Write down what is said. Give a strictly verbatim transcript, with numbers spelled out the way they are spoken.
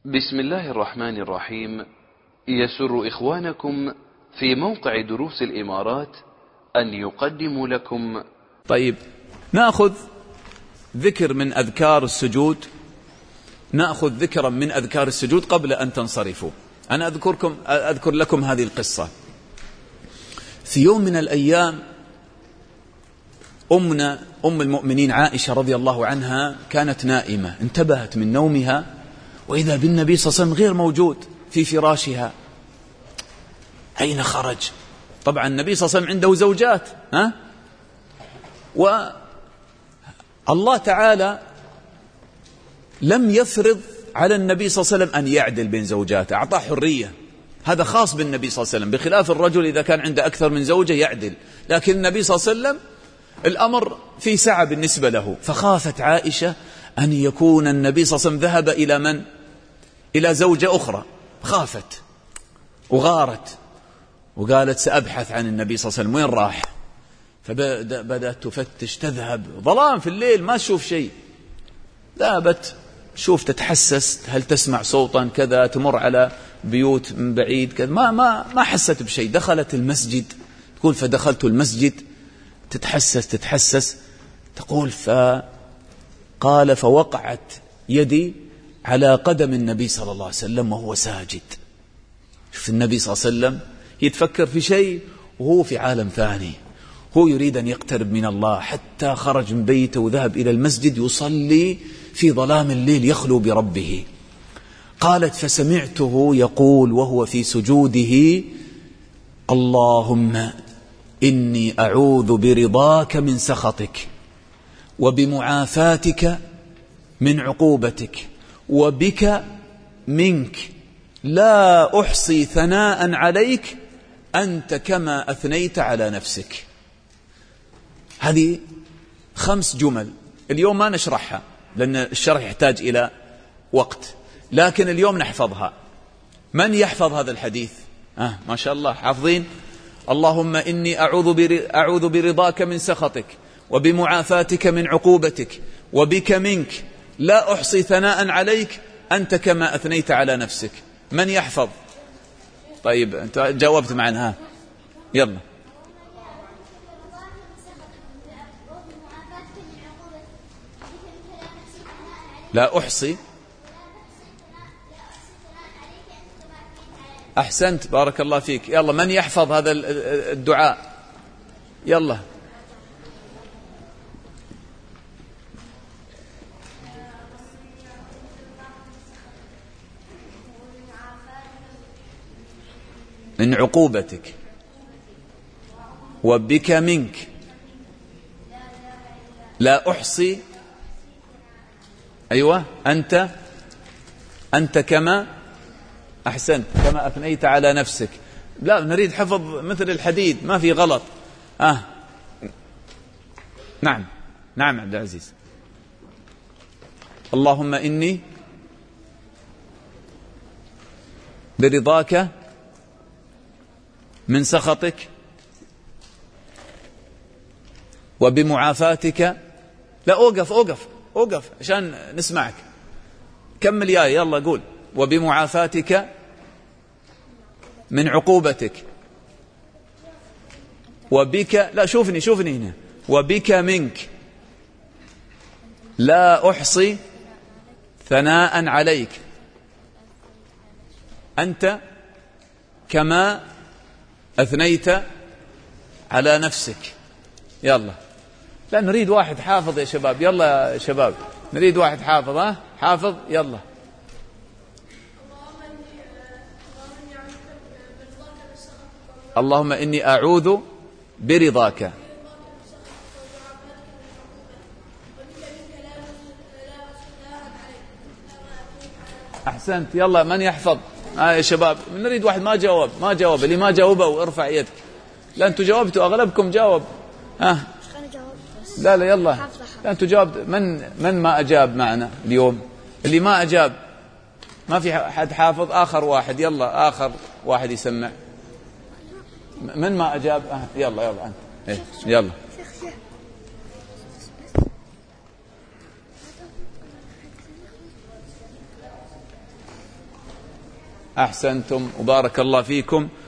بسم الله الرحمن الرحيم. يسر إخوانكم في موقع دروس الإمارات أن يقدموا لكم. طيب، نأخذ ذكر من أذكار السجود، نأخذ ذكرا من أذكار السجود قبل أن تنصرفوا. أنا أذكركم أذكر لكم هذه القصة. في يوم من الأيام أمنا أم المؤمنين عائشة رضي الله عنها كانت نائمة، انتبهت من نومها وإذا بالنبي صلى الله عليه وسلم غير موجود في فراشها. أين خرج؟ طبعا النبي صلى الله عليه وسلم عنده زوجات، ها؟ والله تعالى لم يفرض على النبي صلى الله عليه وسلم أن يعدل بين زوجاته، أعطاه حرية، هذا خاص بالنبي صلى الله عليه وسلم، بخلاف الرجل إذا كان عنده أكثر من زوجة يعدل، لكن النبي صلى الله عليه وسلم الأمر في سعة بالنسبة له. فخافت عائشة أن يكون النبي صلى الله عليه وسلم ذهب إلى من؟ إلى زوجة أخرى، خافت وغارت وقالت سأبحث عن النبي صلى الله عليه وسلم وين راح. فبدأت تفتش، تذهب ظلام في الليل ما تشوف شيء، ذهبت شوف تتحسس هل تسمع صوتا كذا، تمر على بيوت من بعيد كذا، ما ما ما حست بشيء. دخلت المسجد، تقول فدخلت المسجد تتحسس تتحسس تقول فقال فوقعت يدي على قدم النبي صلى الله عليه وسلم وهو ساجد. شوف النبي صلى الله عليه وسلم يتفكر في شيء وهو في عالم ثاني، هو يريد أن يقترب من الله، حتى خرج من بيته وذهب إلى المسجد يصلي في ظلام الليل يخلو بربه. قالت فسمعته يقول وهو في سجوده اللهم إني أعوذ برضاك من سخطك وبمعافاتك من عقوبتك وبك منك لا أحصي ثناء عليك أنت كما أثنيت على نفسك. هذه خمس جمل، اليوم ما نشرحها لأن الشرح يحتاج إلى وقت، لكن اليوم نحفظها. من يحفظ هذا الحديث؟ آه ما شاء الله حافظين. اللهم إني أعوذ, بر... أعوذ برضاك من سخطك وبمعافاتك من عقوبتك وبك منك لا أحصي ثناء عليك أنت كما أثنيت على نفسك. من يحفظ؟ طيب أنت جاوبت معنا، ها يلا. لا أحصي، أحسنت بارك الله فيك. يلا من يحفظ هذا الدعاء؟ يلا. من عقوبتك وبك منك لا أحصي، أيوة أنت أنت كما أحسنت كما أثنيت على نفسك. لا نريد حفظ مثل الحديد، ما في غلط. آه نعم نعم عبد العزيز. اللهم إني برضاك من سخطك وبمعافاتك. لا أوقف أوقف أوقف عشان نسمعك، كمل يا يلا قول. وبمعافاتك من عقوبتك وبك، لا شوفني شوفني هنا، وبك منك لا أحصي ثناء عليك أنت كما أثنيت على نفسك. يلا، لا نريد واحد حافظ يا شباب، يلا يا شباب نريد واحد حافظ. ها حافظ يلا. اللهم إني أعوذ برضاك. أحسنت. يلا من يحفظ؟ آه يا شباب نريد واحد ما جاوب ما جاوب اللي ما جاوبه ارفع يدك. لا أنتوا جاوبتوا، أغلبكم جاوب. آه لا لا يلا، لا أنتوا جاوبت. من من ما أجاب معنا اليوم؟ اللي ما أجاب ما في حد حافظ. آخر واحد يلا، آخر واحد يسمع. من ما أجاب؟ آه يلا يلا أنت. إيه يلا. أحسنتم وبارك الله فيكم.